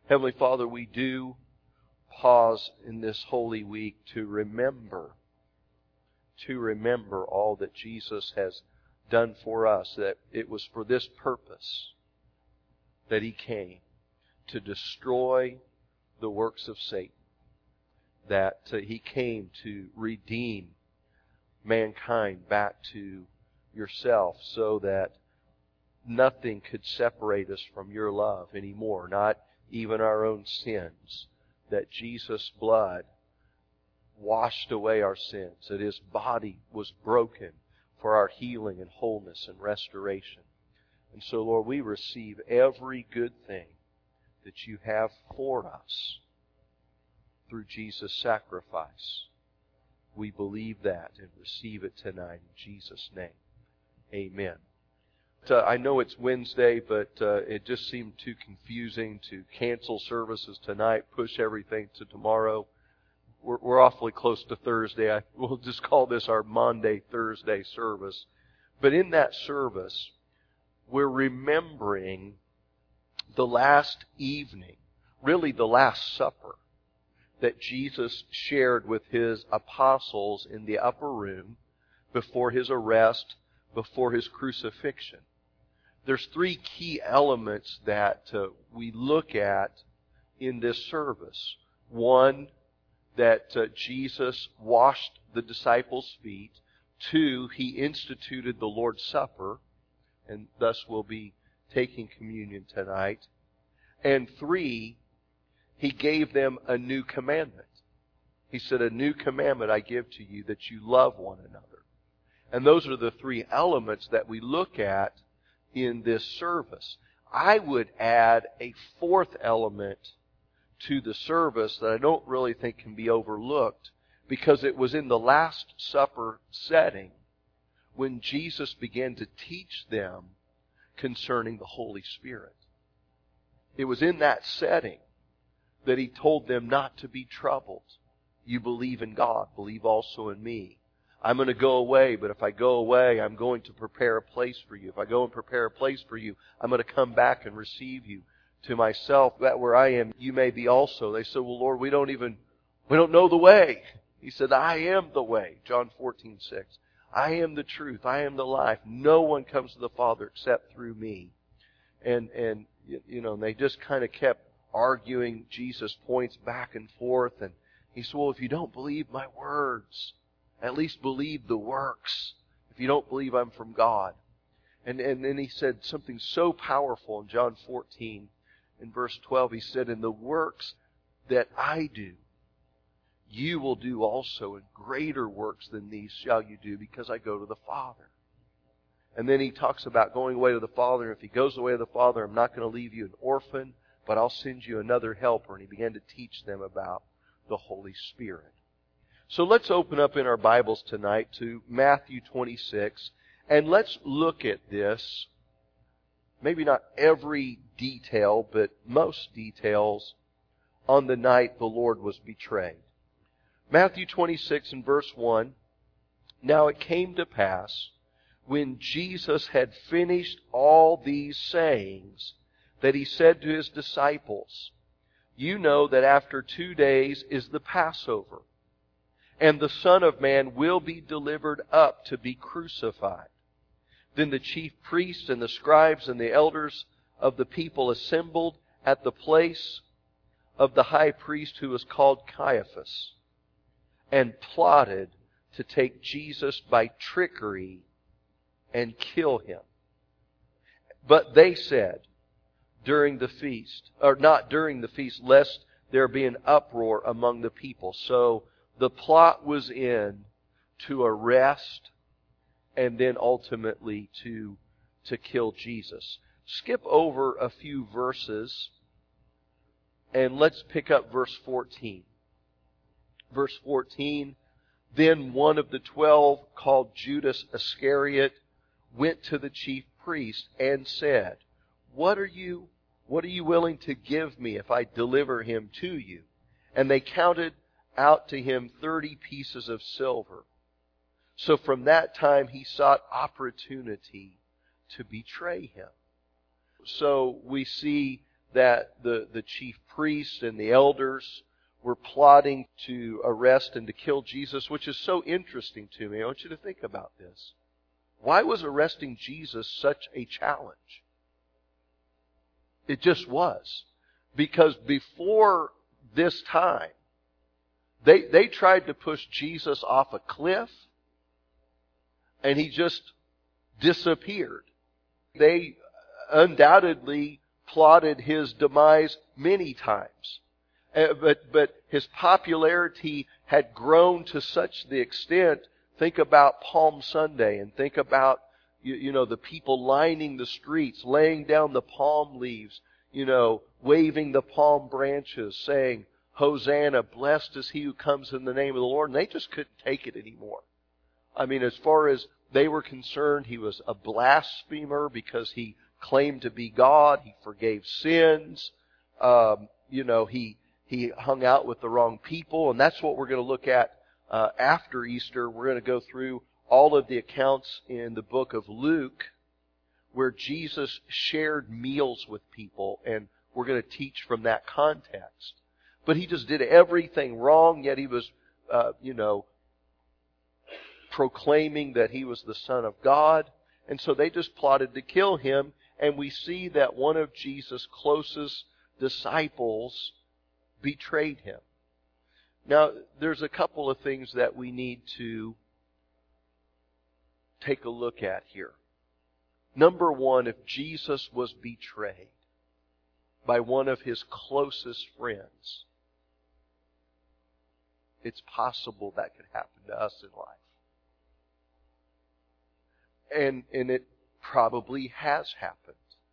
Heavenly Father, we do pause in this Holy Week to remember all that Jesus has done for us, that it was for this purpose that He came, to destroy the works of Satan, that He came to redeem mankind back to yourself so that nothing could separate us from your love anymore, not even our own sins, that Jesus' blood washed away our sins, that His body was broken for our healing and wholeness and restoration. And so, Lord, we receive every good thing that you have for us through Jesus' sacrifice. We believe that and receive it tonight in Jesus' name. Amen. I know it's Wednesday, but it just seemed too confusing to cancel services tonight, push everything to tomorrow. We're awfully close to Thursday. We'll just call this our Monday, Thursday service. But in that service, we're remembering the last evening, really the Last Supper, that Jesus shared with His apostles in the upper room before His arrest, before His crucifixion. There's three key elements that we look at in this service. One, that Jesus washed the disciples' feet. Two, He instituted the Lord's Supper, and thus we'll be taking communion tonight. And three, He gave them a new commandment. He said, "A new commandment I give to you, that you love one another." And those are the three elements that we look at in this service. I would add a fourth element to the service that I don't really think can be overlooked, because it was in the Last Supper setting when Jesus began to teach them concerning the Holy Spirit. It was in that setting that He told them not to be troubled. You believe in God, believe also in me. I'm going to go away, but if I go away, I'm going to prepare a place for you. If I go and prepare a place for you, I'm going to come back and receive you to myself, that where I am, you may be also. They said, "Well, Lord, we don't know the way." He said, "I am the way." John 14:6. "I am the truth. I am the life. No one comes to the Father except through me." And they just kind of kept arguing Jesus' points back and forth. And He said, "Well, if you don't believe my words, at least believe the works. If you don't believe I'm from God." And then He said something so powerful in John 14, in verse 12. He said, "And the works that I do, you will do also, and greater works than these shall you do, because I go to the Father." And then He talks about going away to the Father. And if He goes away to the Father, I'm not going to leave you an orphan, but I'll send you another helper. And He began to teach them about the Holy Spirit. So let's open up in our Bibles tonight to Matthew 26, and let's look at this, maybe not every detail, but most details, on the night the Lord was betrayed. Matthew 26 and verse 1, "Now it came to pass, when Jesus had finished all these sayings, that He said to His disciples, 'You know that after 2 days is the Passover, and the Son of Man will be delivered up to be crucified.' Then the chief priests and the scribes and the elders of the people assembled at the place of the high priest, who was called Caiaphas, and plotted to take Jesus by trickery and kill Him. But they said, during the feast, or not during the feast, lest there be an uproar among the people." So the plot was in to arrest and then ultimately to kill Jesus. Skip over a few verses and let's pick up verse 14. Verse 14, "Then one of the 12, called Judas Iscariot, went to the chief priest and said, 'What are you willing to give me if I deliver Him to you?' And they counted out to him 30 pieces of silver. So from that time he sought opportunity to betray Him." So we see that the chief priests and the elders were plotting to arrest and to kill Jesus, which is so interesting to me. I want you to think about this. Why was arresting Jesus such a challenge? It just was. Because before this time, they tried to push Jesus off a cliff, and He just disappeared. They undoubtedly plotted His demise many times. But His popularity had grown to such the extent, think about Palm Sunday and think about, the people lining the streets, laying down the palm leaves, waving the palm branches, saying, Hosanna, blessed is He who comes in the name of the Lord. And they just couldn't take it anymore. I mean, as far as they were concerned, He was a blasphemer because He claimed to be God. He forgave sins. He hung out with the wrong people. And that's what we're going to look at after Easter. We're going to go through all of the accounts in the book of Luke where Jesus shared meals with people. And we're going to teach from that context. But He just did everything wrong, yet He was, proclaiming that He was the Son of God. And so they just plotted to kill Him. And we see that one of Jesus' closest disciples betrayed Him. Now, there's a couple of things that we need to take a look at here. Number one, if Jesus was betrayed by one of His closest friends, it's possible that could happen to us in life. And it probably has happened.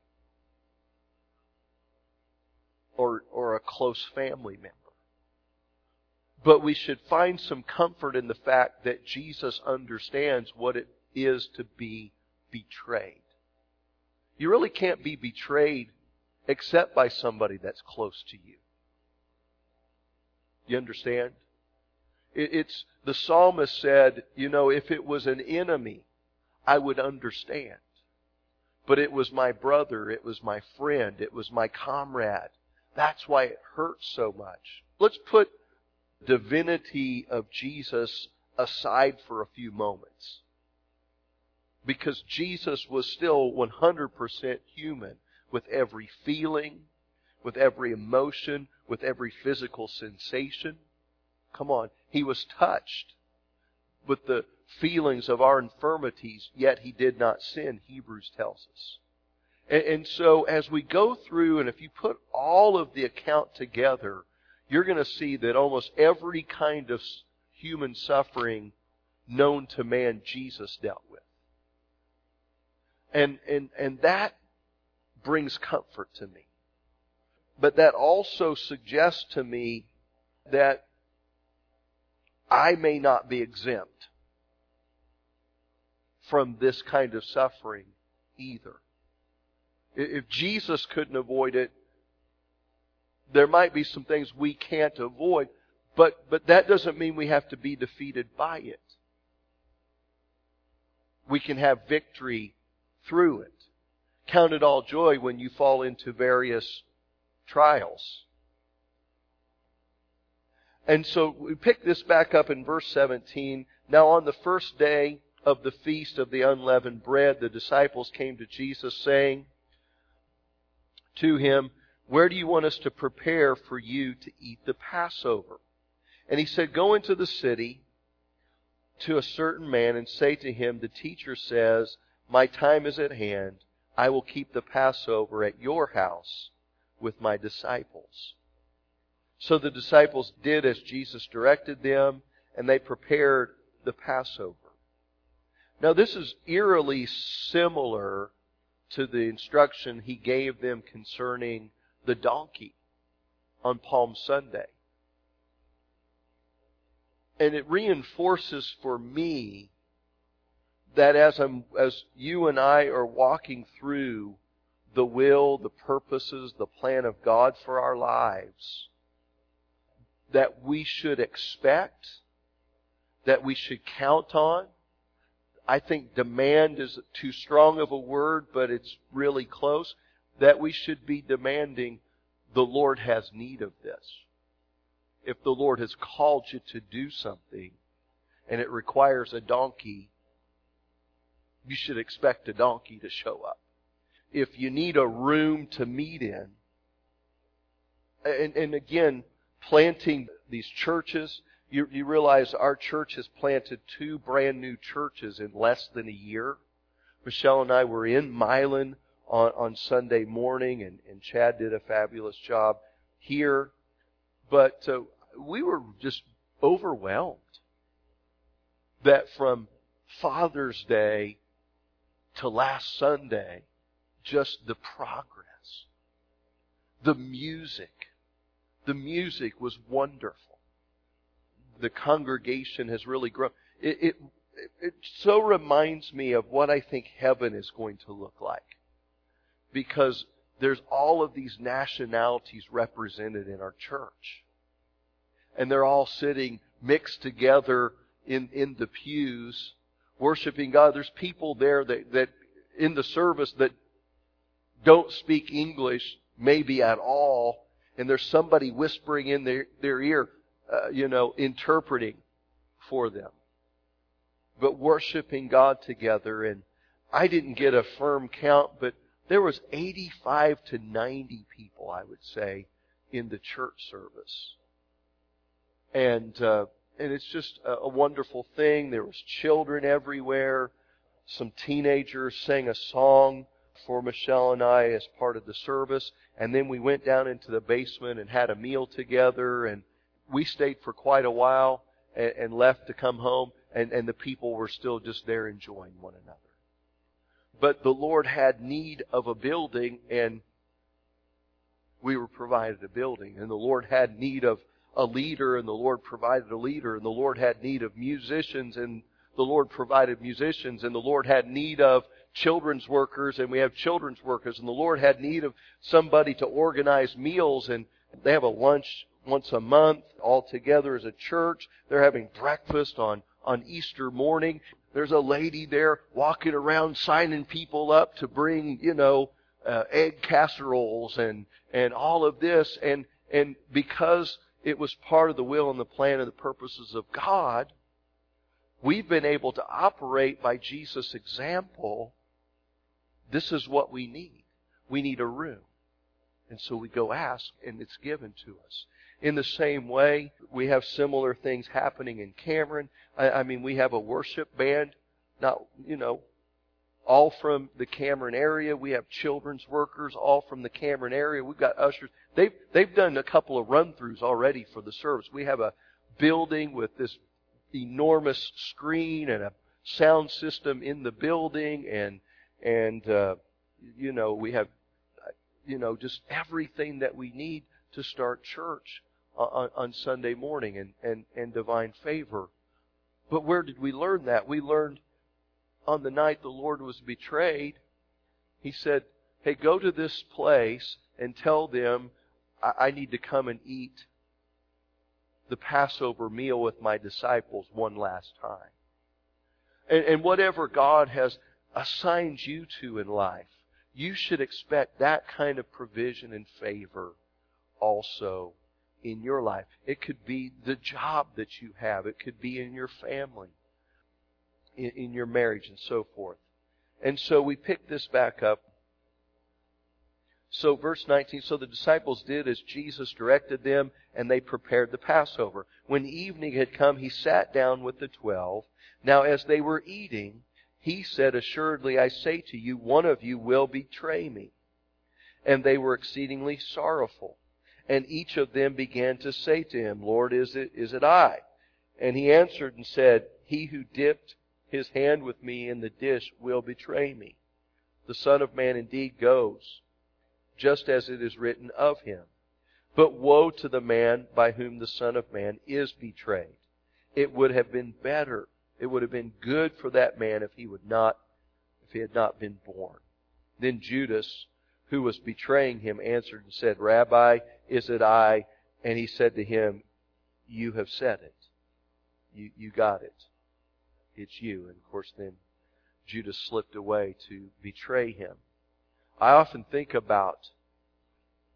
Or a close family member. But we should find some comfort in the fact that Jesus understands what it is to be betrayed. You really can't be betrayed except by somebody that's close to you. You understand? It's the psalmist said, if it was an enemy, I would understand. But it was my brother, it was my friend, it was my comrade. That's why it hurts so much. Let's put the divinity of Jesus aside for a few moments. Because Jesus was still 100% human, with every feeling, with every emotion, with every physical sensation. Come on, He was touched with the feelings of our infirmities, yet He did not sin, Hebrews tells us. And so as we go through, and if you put all of the account together, you're going to see that almost every kind of human suffering known to man, Jesus dealt with. And that brings comfort to me. But that also suggests to me that I may not be exempt from this kind of suffering either. If Jesus couldn't avoid it, there might be some things we can't avoid, but that doesn't mean we have to be defeated by it. We can have victory through it. Count it all joy when you fall into various trials. And so we pick this back up in verse 17. Now on the first day of the feast of the unleavened bread, the disciples came to Jesus saying to Him, "Where do you want us to prepare for you to eat the Passover?" And He said, "Go into the city to a certain man and say to him, the teacher says, my time is at hand. I will keep the Passover at your house with my disciples." So the disciples did as Jesus directed them, and they prepared the Passover. Now this is eerily similar to the instruction He gave them concerning the donkey on Palm Sunday. And it reinforces for me that as you and I are walking through the will, the purposes, the plan of God for our lives, that we should expect, that we should count on. I think demand is too strong of a word, but it's really close. That we should be demanding the Lord has need of this. If the Lord has called you to do something and it requires a donkey, you should expect a donkey to show up. If you need a room to meet in, and again, planting these churches, you realize our church has planted 2 brand new churches in less than a year. Michelle and I were in Milan on Sunday morning, and Chad did a fabulous job here. But we were just overwhelmed that from Father's Day to last Sunday, just the progress, the music was wonderful. The congregation has really grown. It so reminds me of what I think heaven is going to look like. Because there's all of these nationalities represented in our church. And they're all sitting mixed together in the pews, worshiping God. There's people there that in the service that don't speak English maybe at all. And there's somebody whispering in their ear, interpreting for them. But worshiping God together. And I didn't get a firm count, but there was 85 to 90 people, I would say, in the church service. And it's just a wonderful thing. There was children everywhere. Some teenagers sang a song for Michelle and I as part of the service. And then we went down into the basement and had a meal together. And we stayed for quite a while and left to come home. And the people were still just there enjoying one another. But the Lord had need of a building, and we were provided a building. And the Lord had need of a leader, and the Lord provided a leader. And the Lord had need of musicians, and the Lord provided musicians. And the Lord had need of children's workers, and we have children's workers. And the Lord had need of somebody to organize meals, and they have a lunch once a month all together as a church. They're having breakfast on Easter morning. There's a lady there walking around signing people up to bring, egg casseroles and all of this. And because it was part of the will and the plan and the purposes of God, we've been able to operate by Jesus' example. This is what we need. We need a room. And so we go ask, and it's given to us. In the same way, we have similar things happening in Cameron. I mean, we have a worship band, all from the Cameron area. We have children's workers, all from the Cameron area. We've got ushers. They've done a couple of run-throughs already for the service. We have a building with this enormous screen and a sound system in the building, and we have, just everything that we need to start church on Sunday morning and divine favor. But where did we learn that? We learned on the night the Lord was betrayed. He said, hey, go to this place and tell them I need to come and eat the Passover meal with my disciples one last time. And whatever God has assigned you to in life, you should expect that kind of provision and favor also in your life. It could be the job that you have. It could be in your family, in your marriage, and so forth. And so we pick this back up. So verse 19, so the disciples did as Jesus directed them, and they prepared the Passover. When evening had come, He sat down with the 12. Now as they were eating, He said, assuredly I say to you, one of you will betray me. And they were exceedingly sorrowful. And each of them began to say to Him, Lord, is it I? And He answered and said, He who dipped his hand with me in the dish will betray me. The Son of Man indeed goes, just as it is written of Him. But woe to the man by whom the Son of Man is betrayed. It would have been better, it would have been good for that man if he had not been born. Then Judas, who was betraying Him, answered and said, Rabbi, is it I? And He said to him, you have said it. You got it. It's you. And of course then Judas slipped away to betray Him. I often think about,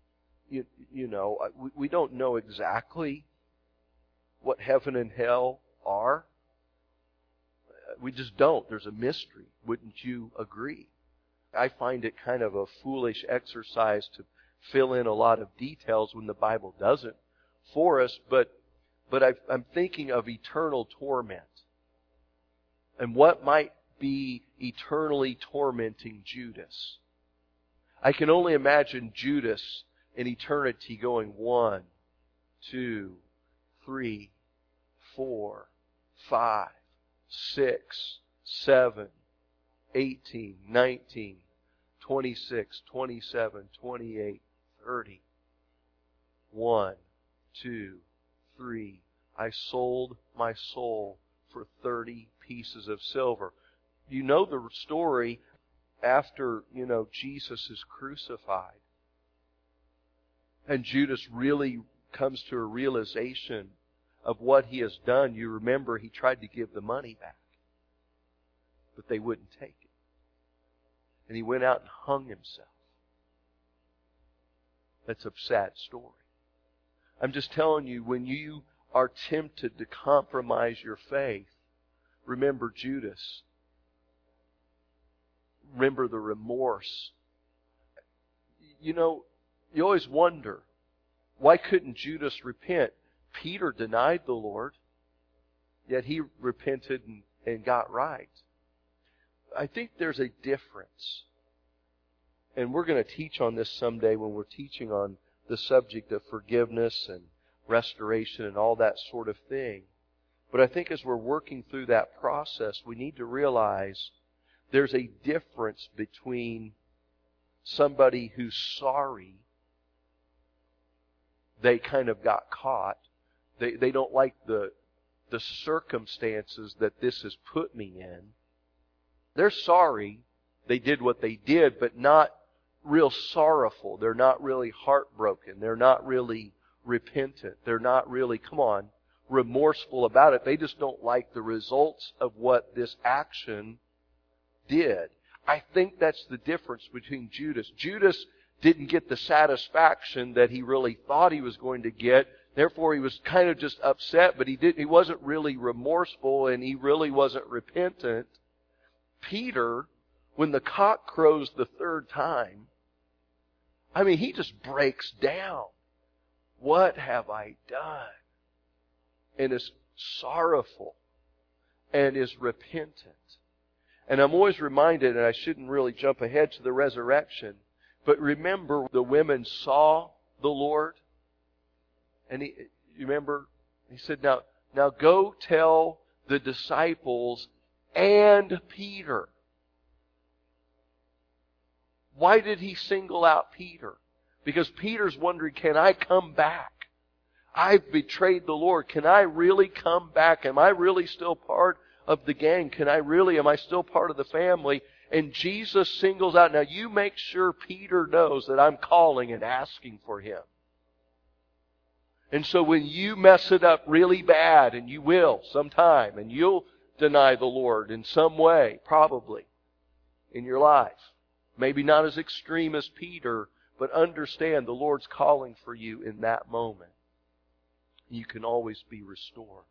we don't know exactly what heaven and hell are. We just don't. There's a mystery. Wouldn't you agree? I find it kind of a foolish exercise to fill in a lot of details when the Bible doesn't for us, but I'm thinking of eternal torment. And what might be eternally tormenting Judas? I can only imagine Judas in eternity going 1, 2, 3, 4, 5, 6, 7, 18, 19, 26, 27, 28, 30. 1, 2, 3. I sold my soul for 30 pieces of silver. You know the story after, Jesus is crucified. And Judas really comes to a realization of what he has done. You remember he tried to give the money back, but they wouldn't take it. And he went out and hung himself. That's a sad story. I'm just telling you, when you are tempted to compromise your faith, remember Judas. Remember the remorse. You always wonder, why couldn't Judas repent? Peter denied the Lord, yet he repented and got right. I think there's a difference. And we're going to teach on this someday when we're teaching on the subject of forgiveness and restoration and all that sort of thing. But I think as we're working through that process, we need to realize there's a difference between somebody who's sorry, they kind of got caught, they don't like the circumstances that this has put me in. They're sorry they did what they did, but not real sorrowful. They're not really heartbroken. They're not really repentant. They're not really, remorseful about it. They just don't like the results of what this action did. I think that's the difference between Judas. Judas didn't get the satisfaction that he really thought he was going to get. Therefore, he was kind of just upset, but he wasn't really remorseful, and he really wasn't repentant. Peter, when the cock crows the third time, he just breaks down. What have I done? And is sorrowful and is repentant. And I'm always reminded, and I shouldn't really jump ahead to the resurrection, but remember the women saw the Lord. And you remember, he said, now go tell the disciples and Peter. Why did he single out Peter? Because Peter's wondering, can I come back? I've betrayed the Lord. Can I really come back? Am I really still part of the gang? Am I still part of the family? And Jesus singles out, now you make sure Peter knows that I'm calling and asking for him. And so when you mess it up really bad, and you will sometime, and you'll deny the Lord in some way, probably, in your life. Maybe not as extreme as Peter, but understand the Lord's calling for you in that moment. You can always be restored.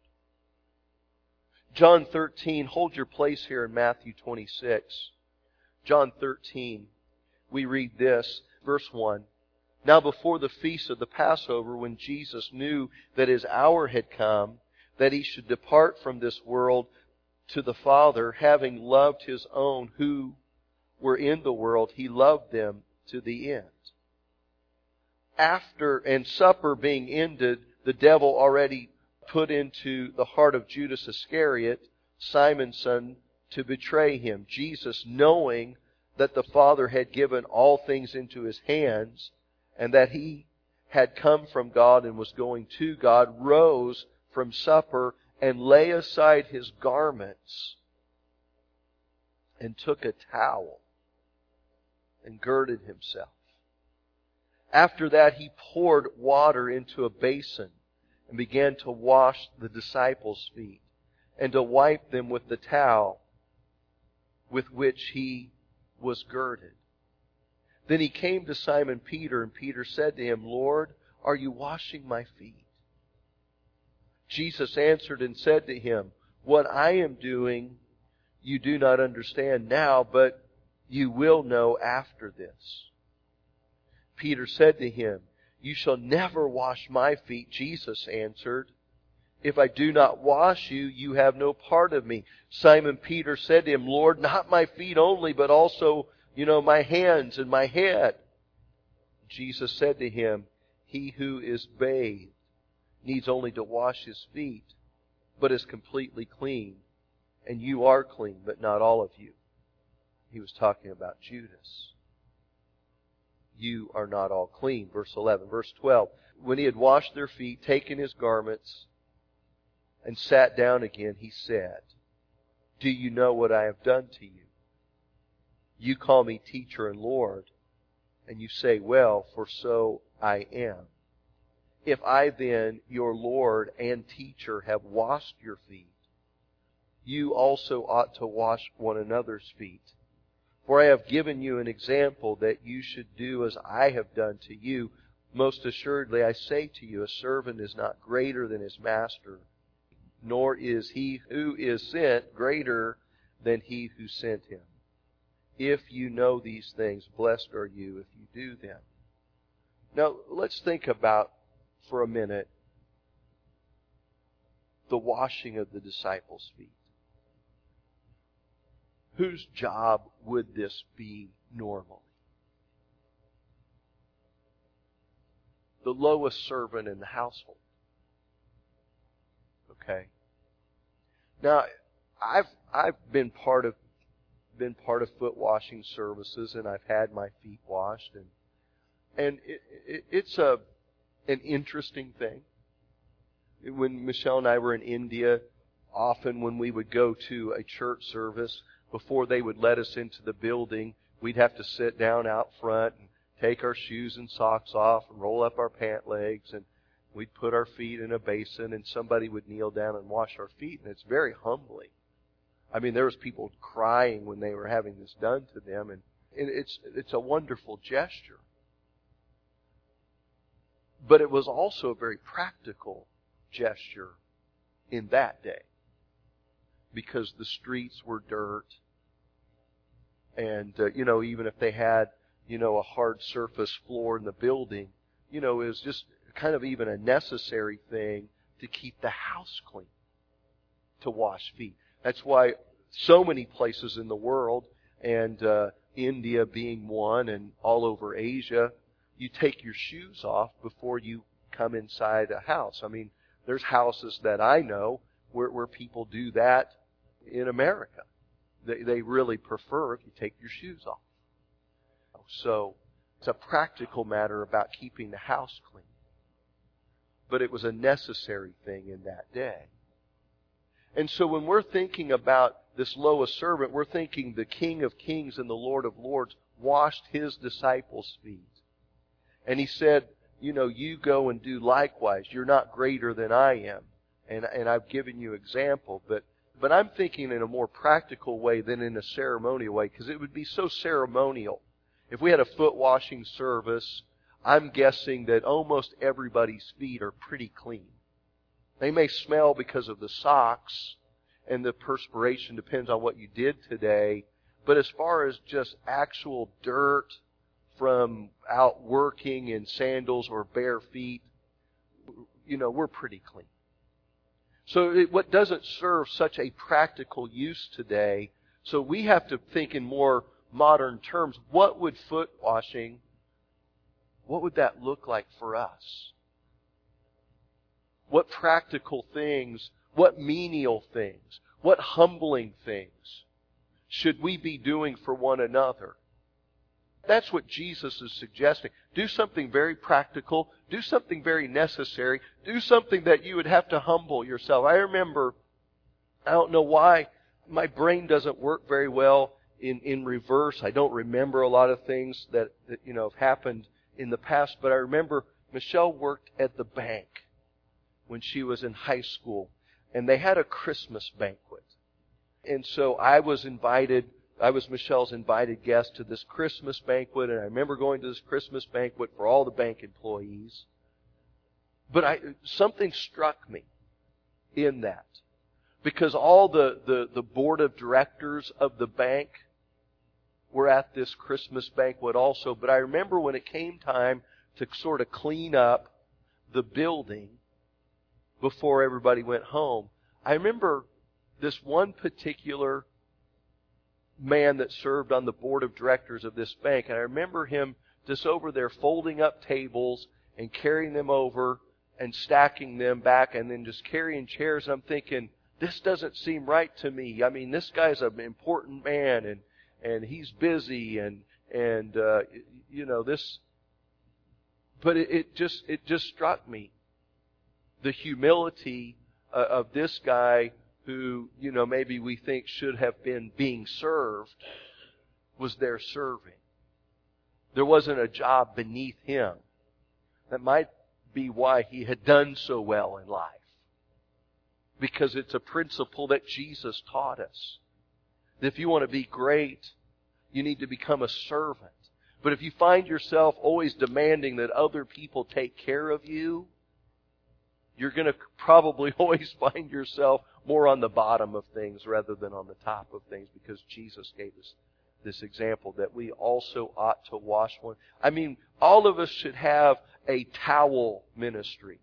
John 13, hold your place here in Matthew 26. John 13, we read this, verse 1. Now before the feast of the Passover, when Jesus knew that His hour had come, that He should depart from this world to the Father, having loved His own who were in the world, He loved them to the end. And supper being ended, the devil already put into the heart of Judas Iscariot, Simon's son, to betray Him. Jesus, knowing that the Father had given all things into His hands, and that He had come from God and was going to God, rose from supper and lay aside His garments and took a towel and girded Himself. After that, He poured water into a basin and began to wash the disciples' feet and to wipe them with the towel with which He was girded. Then he came to Simon Peter, and Peter said to him, Lord, are you washing my feet? Jesus answered and said to him, what I am doing you do not understand now, but you will know after this. Peter said to him, you shall never wash my feet. Jesus answered, if I do not wash you, you have no part of me. Simon Peter said to him, Lord, not my feet only, but also, my hands and my head. Jesus said to him, he who is bathed needs only to wash his feet, but is completely clean. And you are clean, but not all of you. He was talking about Judas. You are not all clean. Verse 11. Verse 12. When he had washed their feet, taken his garments, and sat down again, he said, do you know what I have done to you? You call me teacher and Lord, and you say, well, for so I am. If I then, your Lord and teacher, have washed your feet, you also ought to wash one another's feet. For I have given you an example that you should do as I have done to you. Most assuredly, I say to you, a servant is not greater than his master, nor is he who is sent greater than he who sent him. If you know these things, blessed are you if you do them. Now, let's think about, for a minute, the washing of the disciples' feet. Whose job would this be normally? The lowest servant in the household. Okay. Now, I've been part of foot washing services, and I've had my feet washed, and it's an interesting thing. When Michelle and I were in India, often when we would go to a church service, before they would let us into the building, we'd have to sit down out front and take our shoes and socks off and roll up our pant legs, and we'd put our feet in a basin, and somebody would kneel down and wash our feet, and it's very humbling. I mean, there was people crying when they were having this done to them, and it's a wonderful gesture. But it was also a very practical gesture in that day, because the streets were dirt, and even if they had a hard surface floor in the building, it was just kind of even a necessary thing to keep the house clean, to wash feet. That's why so many places in the world, and India being one, and all over Asia, you take your shoes off before you come inside a house. I mean, there's houses that I know where people do that in America. They really prefer if you take your shoes off. So it's a practical matter about keeping the house clean. But it was a necessary thing in that day. And so when we're thinking about this lowest servant, we're thinking the King of Kings and the Lord of Lords washed His disciples' feet. And He said, you go and do likewise. You're not greater than I am. And I've given you example, but I'm thinking in a more practical way than in a ceremonial way, because it would be so ceremonial. If we had a foot washing service, I'm guessing that almost everybody's feet are pretty clean. They may smell because of the socks and the perspiration, depends on what you did today. But as far as just actual dirt from out working in sandals or bare feet, we're pretty clean. So what doesn't serve such a practical use today, so we have to think in more modern terms. What would foot washing, what would that look like for us? What practical things, what menial things, what humbling things should we be doing for one another? That's what Jesus is suggesting. Do something very practical. Do something very necessary. Do something that you would have to humble yourself. I remember, I don't know why, my brain doesn't work very well in reverse. I don't remember a lot of things that have happened in the past. But I remember Michelle worked at the bank when she was in high school, and they had a Christmas banquet. And so I was invited I was Michelle's invited guest to this Christmas banquet, and I remember going to this Christmas banquet for all the bank employees. But something struck me in that. Because all the board of directors of the bank were at this Christmas banquet also. But I remember when it came time to sort of clean up the building before everybody went home, I remember this one particular man that served on the board of directors of this bank, and I remember him just over there folding up tables and carrying them over and stacking them back and then just carrying chairs. And I'm thinking, this doesn't seem right to me. I mean, this guy's an important man and he's busy and this. But it just struck me, the humility of this guy who, maybe we think should have been being served, was there serving. There wasn't a job beneath him. That might be why he had done so well in life. Because it's a principle that Jesus taught us. That if you want to be great, you need to become a servant. But if you find yourself always demanding that other people take care of you, you're going to probably always find yourself more on the bottom of things rather than on the top of things, because Jesus gave us this example that we also ought to wash one. I mean, all of us should have a towel ministry.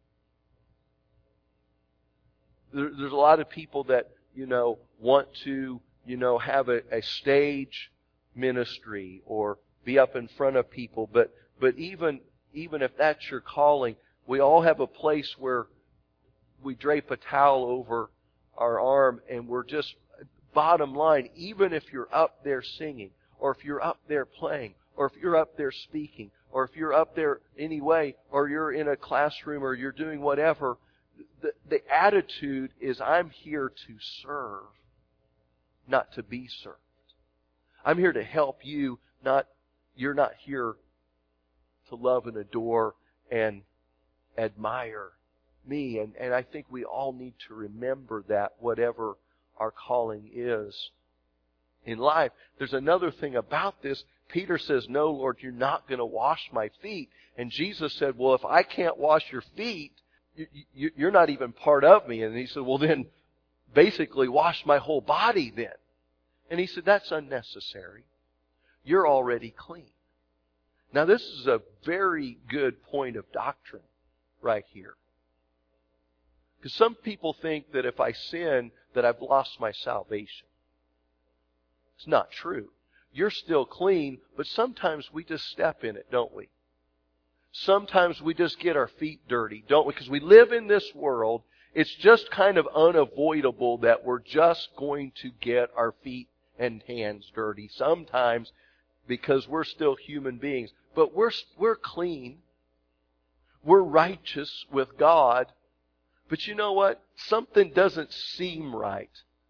There's a lot of people that, want to, have a stage ministry or be up in front of people. But even if that's your calling, we all have a place where we drape a towel over our arm and we're just, bottom line, even if you're up there singing, or if you're up there playing, or if you're up there speaking, or if you're up there anyway, or you're in a classroom, or you're doing whatever, the attitude is, I'm here to serve, not to be served. I'm here to help you, you're not here to love and adore and admire me. And I think we all need to remember that, whatever our calling is in life. There's another thing about this. Peter says, no, Lord, you're not going to wash my feet. And Jesus said, well, if I can't wash your feet, you're not even part of me. And he said, well, then basically wash my whole body then. And he said, that's unnecessary. You're already clean. Now, this is a very good point of doctrine right here. Because some people think that if I sin, that I've lost my salvation. It's not true. You're still clean, but sometimes we just step in it, don't we? Sometimes we just get our feet dirty, don't we? Because we live in this world, it's just kind of unavoidable that we're just going to get our feet and hands dirty sometimes, because we're still human beings. But we're clean. We're righteous with God. But you know what? Something doesn't seem right.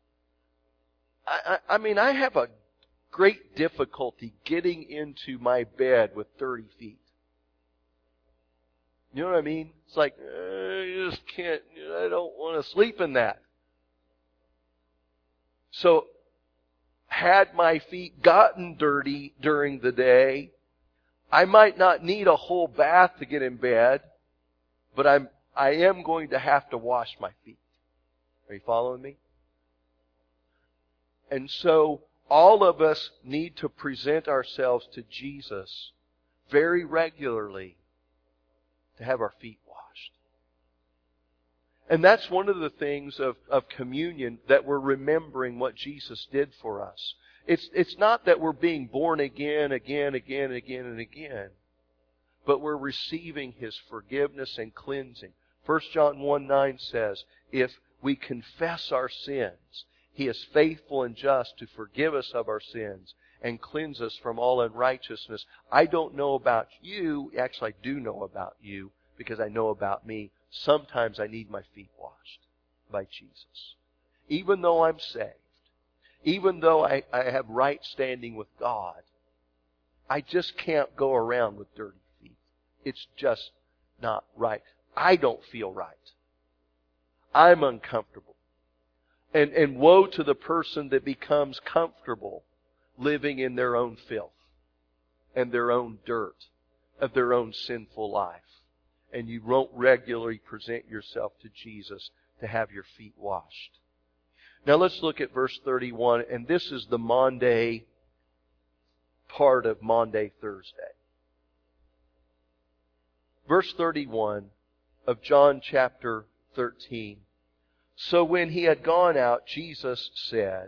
I mean, I have a great difficulty getting into my bed with 30 feet. You know what I mean? It's like, you just can't, I don't want to sleep in that. So, had my feet gotten dirty during the day, I might not need a whole bath to get in bed, but I am going to have to wash my feet. Are you following me? And so, all of us need to present ourselves to Jesus very regularly to have our feet washed. And that's one of the things of communion, that we're remembering what Jesus did for us. It's not that we're being born again, but we're receiving His forgiveness and cleansing. 1 John 1:9 says, if we confess our sins, He is faithful and just to forgive us of our sins and cleanse us from all unrighteousness. I don't know about you. Actually, I do know about you, because I know about me. Sometimes I need my feet washed by Jesus. Even though I'm saved, even though I have right standing with God, I just can't go around with dirty feet. It's just not right. I don't feel right. I'm uncomfortable. And woe to the person that becomes comfortable living in their own filth and their own dirt of their own sinful life. And you won't regularly present yourself to Jesus to have your feet washed. Now let's look at verse 31, and this is the Maundy part of Maundy Thursday. Verse 31 of John chapter 13. So when he had gone out, Jesus said,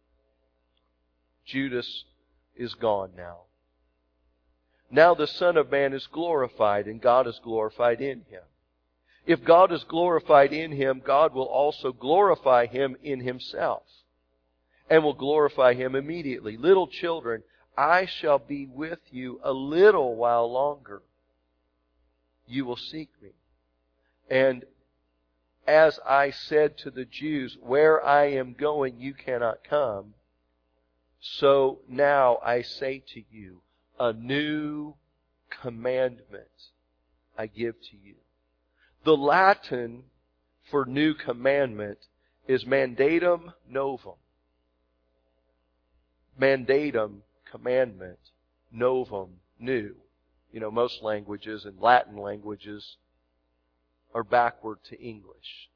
Judas is gone now. Now the Son of Man is glorified, and God is glorified in Him. If God is glorified in Him, God will also glorify Him in Himself, and will glorify Him immediately. Little children, I shall be with you a little while longer. You will seek me. And as I said to the Jews, where I am going, you cannot come. So now I say to you, a new commandment I give to you. The Latin for new commandment is mandatum novum. Mandatum, commandment, novum, new. You know, most languages and Latin languages are backward to English.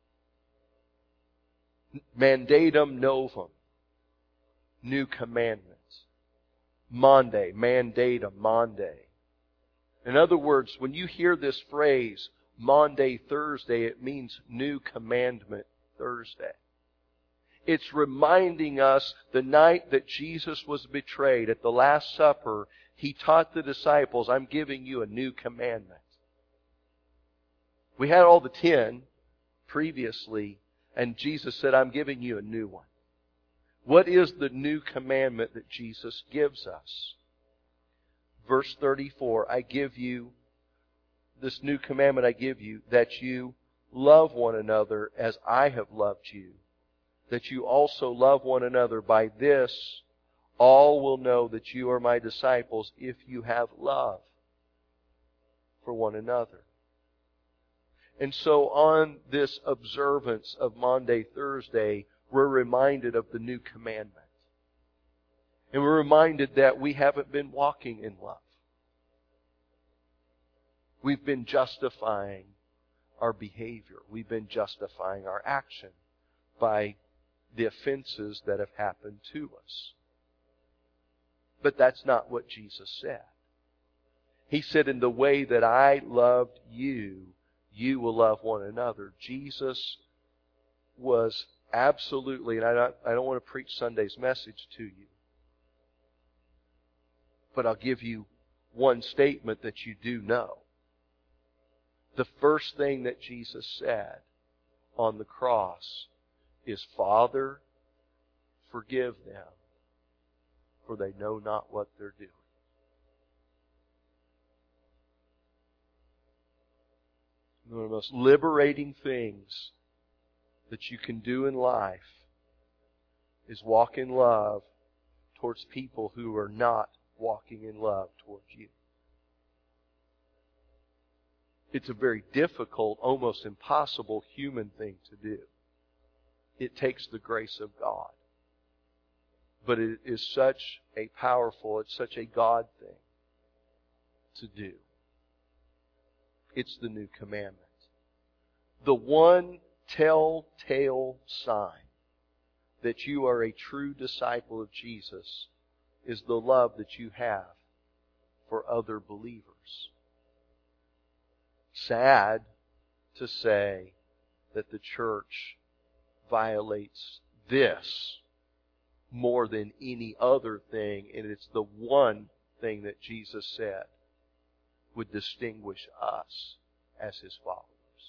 Mandatum novum, new commandment. Maundy, mandatum, Maundy. In other words, when you hear this phrase, Maundy Thursday, it means new commandment Thursday. It's reminding us the night that Jesus was betrayed at the Last Supper, He taught the disciples, I'm giving you a new commandment. We had all the 10 previously, and Jesus said, I'm giving you a new one. What is the new commandment that Jesus gives us? Verse 34, I give you, this new commandment I give you, that you love one another as I have loved you. That you also love one another. By this, all will know that you are my disciples if you have love for one another. And so on this observance of Maundy Thursday, we're reminded of the new commandment. And we're reminded that we haven't been walking in love. We've been justifying our behavior. We've been justifying our action by the offenses that have happened to us. But that's not what Jesus said. He said, in the way that I loved you, you will love one another. Jesus was absolutely, and I don't want to preach Sunday's message to you, but I'll give you one statement that you do know. The first thing that Jesus said on the cross is, Father, forgive them, for they know not what they're doing. One of the most liberating things that you can do in life is walk in love towards people who are not walking in love towards you. It's a very difficult, almost impossible human thing to do. It takes the grace of God. But it is such a powerful, it's such a God thing to do. It's the new commandment. The one telltale sign that you are a true disciple of Jesus is the love that you have for other believers. Sad to say that the church violates this more than any other thing, and it's the one thing that Jesus said would distinguish us as His followers.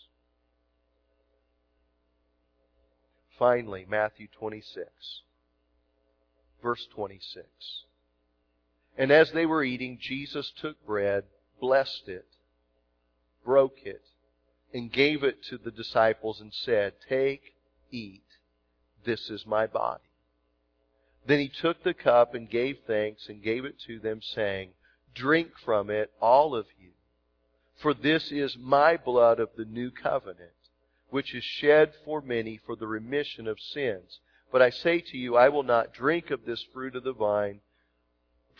Finally, Matthew 26, verse 26. And as they were eating, Jesus took bread, blessed it, broke it, and gave it to the disciples and said, Take, eat, this is my body. Then He took the cup and gave thanks and gave it to them, saying, Drink from it, all of you, for this is my blood of the new covenant, which is shed for many for the remission of sins. But I say to you, I will not drink of this fruit of the vine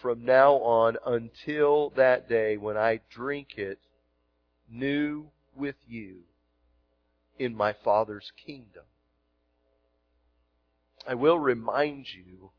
from now on until that day when I drink it new with you in my Father's kingdom. I will remind you,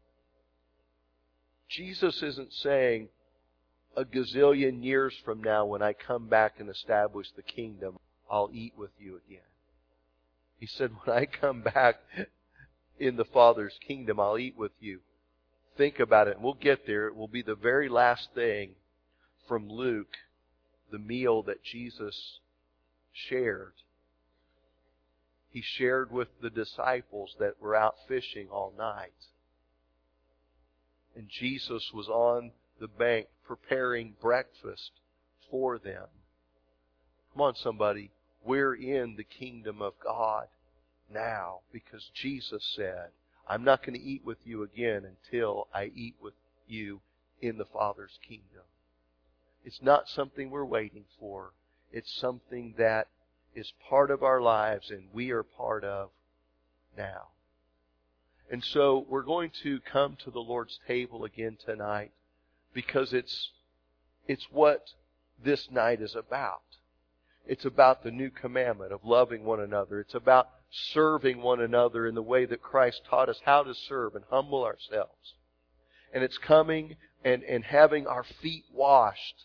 Jesus isn't saying a gazillion years from now when I come back and establish the kingdom, I'll eat with you again. He said, when I come back in the Father's kingdom, I'll eat with you. Think about it. We'll get there. It will be the very last thing from Luke, the meal that Jesus shared. He shared with the disciples that were out fishing all night. And Jesus was on the bank preparing breakfast for them. Come on, somebody. We're in the kingdom of God now because Jesus said, I'm not going to eat with you again until I eat with you in the Father's kingdom. It's not something we're waiting for. It's something that is part of our lives and we are part of now. And so we're going to come to the Lord's table again tonight because it's what this night is about. It's about the new commandment of loving one another. It's about serving one another in the way that Christ taught us how to serve and humble ourselves. And it's coming and having our feet washed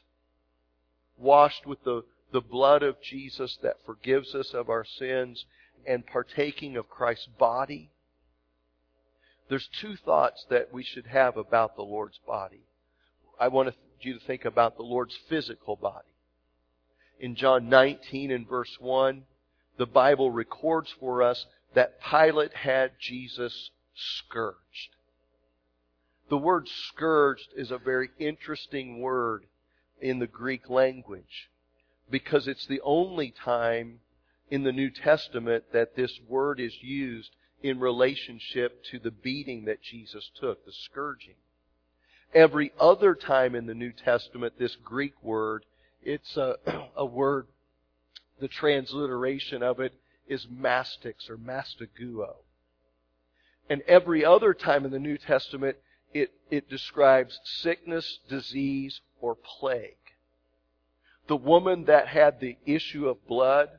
with the blood of Jesus that forgives us of our sins, and partaking of Christ's body. There's two thoughts that we should have about the Lord's body. I want you to think about the Lord's physical body. In John 19 and verse 1, the Bible records for us that Pilate had Jesus scourged. The word scourged is a very interesting word in the Greek language because it's the only time in the New Testament that this word is used in relationship to the beating that Jesus took, the scourging. Every other time in the New Testament, this Greek word, it's a word, the transliteration of it is mastix or mastaguo. And every other time in the New Testament, it describes sickness, disease, or plague. The woman that had the issue of blood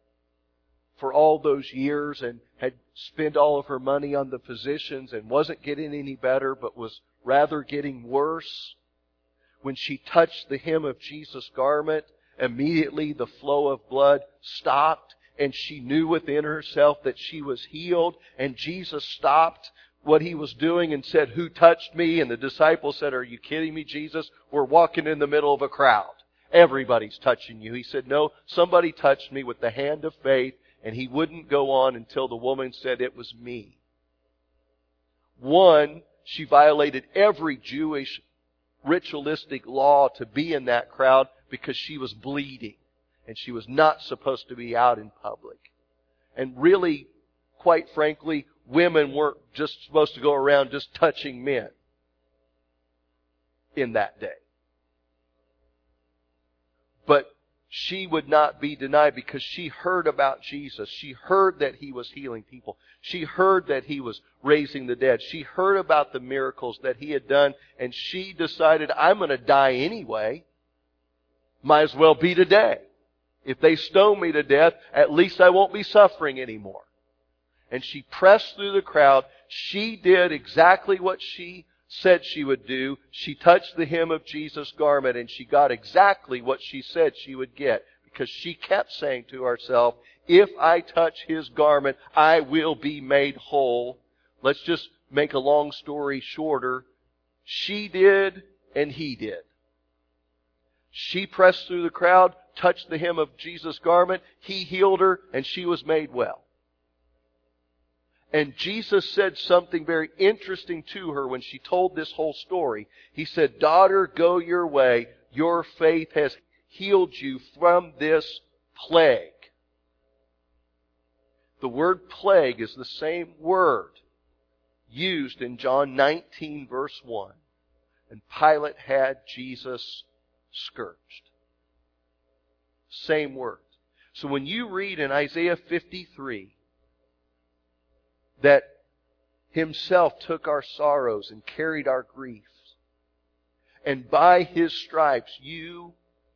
for all those years and had spent all of her money on the physicians and wasn't getting any better but was rather getting worse, when she touched the hem of Jesus' garment, immediately the flow of blood stopped and she knew within herself that she was healed, and Jesus stopped what He was doing and said, "Who touched me?" And the disciples said, "Are you kidding me, Jesus? We're walking in the middle of a crowd. Everybody's touching you." He said, "No, somebody touched me with the hand of faith," and He wouldn't go on until the woman said, "It was me." One, she violated every Jewish ritualistic law to be in that crowd because she was bleeding and she was not supposed to be out in public. And really, quite frankly, women weren't just supposed to go around just touching men in that day. But she would not be denied because she heard about Jesus. She heard that He was healing people. She heard that He was raising the dead. She heard about the miracles that He had done, and she decided, I'm going to die anyway. Might as well be today. If they stone me to death, at least I won't be suffering anymore. And she pressed through the crowd. She did exactly what she said she would do. She touched the hem of Jesus' garment, and she got exactly what she said she would get, because she kept saying to herself, if I touch His garment, I will be made whole. Let's just make a long story shorter. She did, and he did. She pressed through the crowd, touched the hem of Jesus' garment, He healed her, and she was made well. And Jesus said something very interesting to her when she told this whole story. He said, "Daughter, go your way. Your faith has healed you from this plague." The word plague is the same word used in John 19 verse 1. And Pilate had Jesus scourged. Same word. So when you read in Isaiah 53 that Himself took our sorrows and carried our griefs, And by His stripes you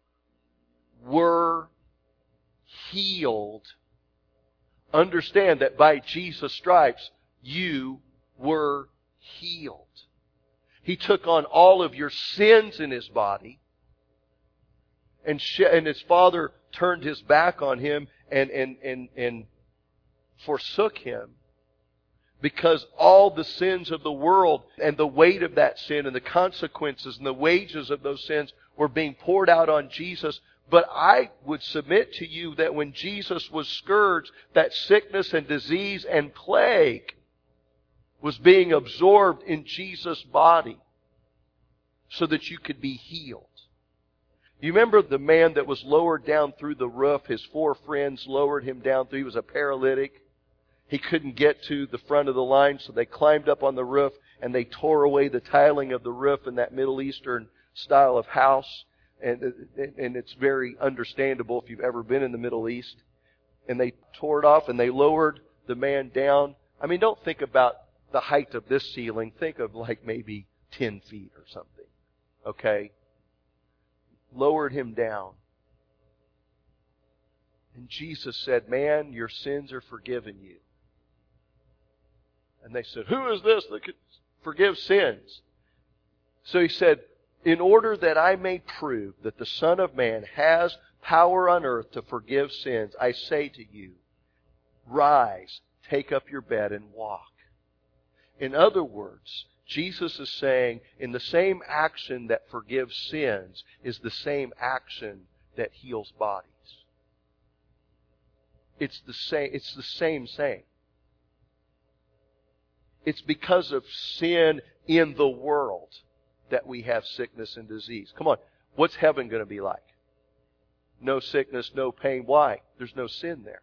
were healed. Understand that by Jesus' stripes you were healed. He took on all of your sins in His body. And His Father turned His back on Him and forsook Him. Because all the sins of the world and the weight of that sin and the consequences and the wages of those sins were being poured out on Jesus. But I would submit to you that when Jesus was scourged, that sickness and disease and plague was being absorbed in Jesus' body so that you could be healed. You remember the man that was lowered down through the roof? His 4 friends lowered him down through. He was a paralytic. He couldn't get to the front of the line, so they climbed up on the roof and they tore away the tiling of the roof in that Middle Eastern style of house. And it's very understandable if you've ever been in the Middle East. And they tore it off and they lowered the man down. I mean, don't think about the height of this ceiling. Think of like maybe 10 feet or something. Okay? Lowered him down. And Jesus said, "Man, your sins are forgiven you." And they said, "Who is this that could forgive sins?" So He said, "In order that I may prove that the Son of Man has power on earth to forgive sins, I say to you, rise, take up your bed and walk." In other words, Jesus is saying, in the same action that forgives sins is the same action that heals bodies. It's the same saying. It's because of sin in the world that we have sickness and disease. Come on, what's heaven going to be like? No sickness, no pain. Why? There's no sin there.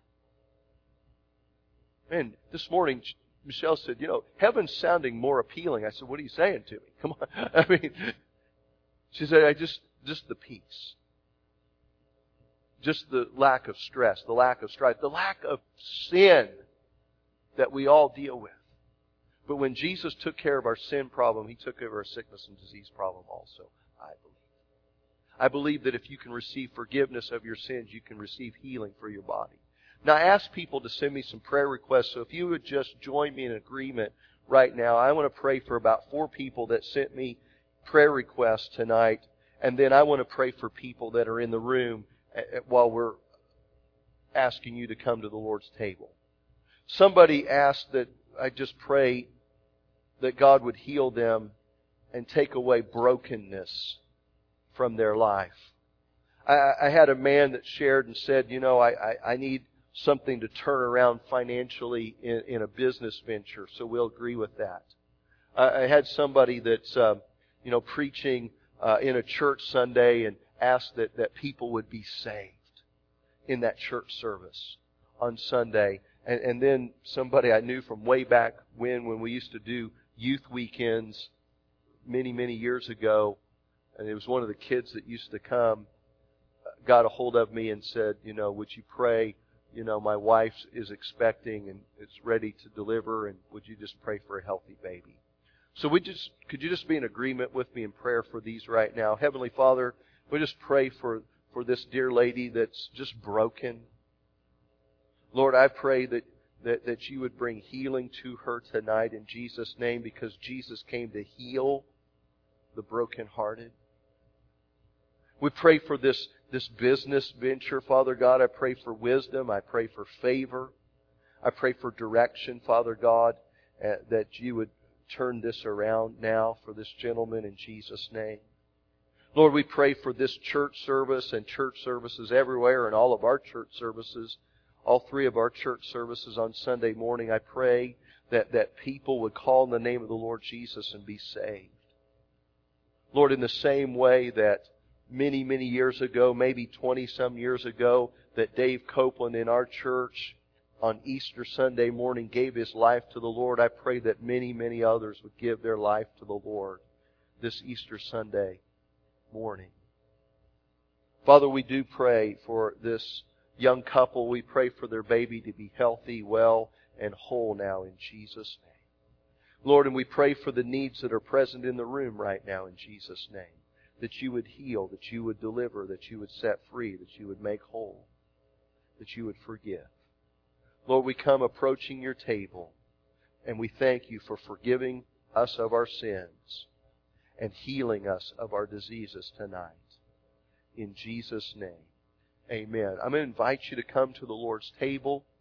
Man, this morning Michelle said, heaven's sounding more appealing. I said, what are you saying to me? Come on. I mean, she said, just the peace. Just the lack of stress, the lack of strife, the lack of sin that we all deal with. But when Jesus took care of our sin problem, He took care of our sickness and disease problem also, I believe. I believe that if you can receive forgiveness of your sins, you can receive healing for your body. Now, I asked people to send me some prayer requests, so if you would just join me in agreement right now, I want to pray for about 4 people that sent me prayer requests tonight, and then I want to pray for people that are in the room while we're asking you to come to the Lord's table. Somebody asked that I just pray that God would heal them and take away brokenness from their life. I had a man that shared and said, I need something to turn around financially in a business venture, so we'll agree with that. I had somebody that's, preaching in a church Sunday and asked that people would be saved in that church service on Sunday. And then somebody I knew from way back when we used to do youth weekends many, many years ago, and it was one of the kids that used to come, got a hold of me and said, would you pray? My wife is expecting and is ready to deliver, and would you just pray for a healthy baby? So could you just be in agreement with me in prayer for these right now? Heavenly Father, we just pray for this dear lady that's just broken. Lord, I pray that you would bring healing to her tonight in Jesus' name, because Jesus came to heal the brokenhearted. We pray for this business venture, Father God. I pray for wisdom. I pray for favor. I pray for direction, Father God, that you would turn this around now for this gentleman in Jesus' name. Lord, we pray for this church service and church services everywhere and all of our church services, all 3 of our church services on Sunday morning. I pray that people would call in the name of the Lord Jesus and be saved. Lord, in the same way that many, many years ago, maybe 20-some years ago, that Dave Copeland in our church on Easter Sunday morning gave his life to the Lord, I pray that many, many others would give their life to the Lord this Easter Sunday morning. Father, we do pray for this young couple. We pray for their baby to be healthy, well, and whole now in Jesus' name. Lord, and we pray for the needs that are present in the room right now in Jesus' name. that you would heal, that you would deliver, that you would set free, that you would make whole, that you would forgive. Lord, we come approaching your table, and we thank you for forgiving us of our sins and healing us of our diseases tonight. In Jesus' name, amen. I'm going to invite you to come to the Lord's table.